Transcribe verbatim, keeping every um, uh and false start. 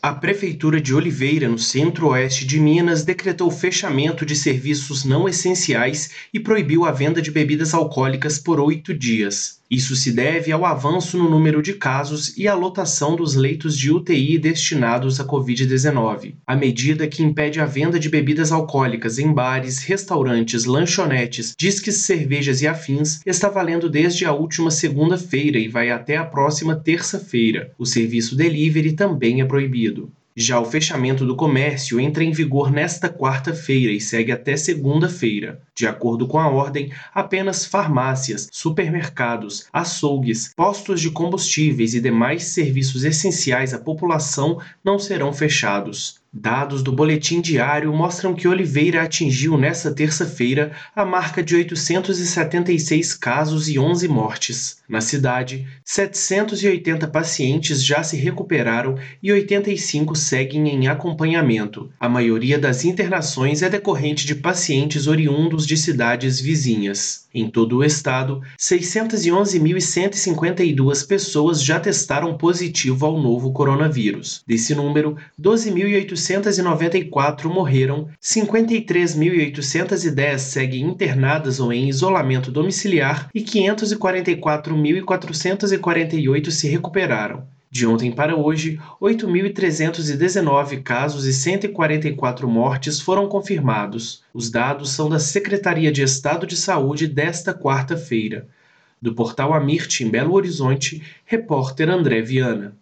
A Prefeitura de Oliveira, no centro-oeste de Minas, decretou fechamento de serviços não essenciais e proibiu a venda de bebidas alcoólicas por oito dias. Isso se deve ao avanço no número de casos e à lotação dos leitos de U T I destinados à covid dezenove. A medida, que impede a venda de bebidas alcoólicas em bares, restaurantes, lanchonetes, disques, cervejas e afins, está valendo desde a última segunda-feira e vai até a próxima terça-feira. O serviço delivery também é proibido. Já o fechamento do comércio entra em vigor nesta quarta-feira e segue até segunda-feira. De acordo com a ordem, apenas farmácias, supermercados, açougues, postos de combustíveis e demais serviços essenciais à população não serão fechados. Dados do boletim diário mostram que Oliveira atingiu nesta terça-feira a marca de oitocentos e setenta e seis casos e onze mortes. Na cidade, setecentos e oitenta pacientes já se recuperaram e oitenta e cinco seguem em acompanhamento. A maioria das internações é decorrente de pacientes oriundos de cidades vizinhas. Em todo o estado, seiscentos e onze mil cento e cinquenta e duas pessoas já testaram positivo ao novo coronavírus. Desse número, doze mil oitocentos e noventa e quatro morreram, cinquenta e três mil oitocentos e dez seguem internadas ou em isolamento domiciliar e quinhentos e quarenta e quatro mil quatrocentos e quarenta e oito se recuperaram. De ontem para hoje, oito mil trezentos e dezenove casos e cento e quarenta e quatro mortes foram confirmados. Os dados são da Secretaria de Estado de Saúde desta quarta-feira. Do portal Amirte, em Belo Horizonte, repórter André Viana.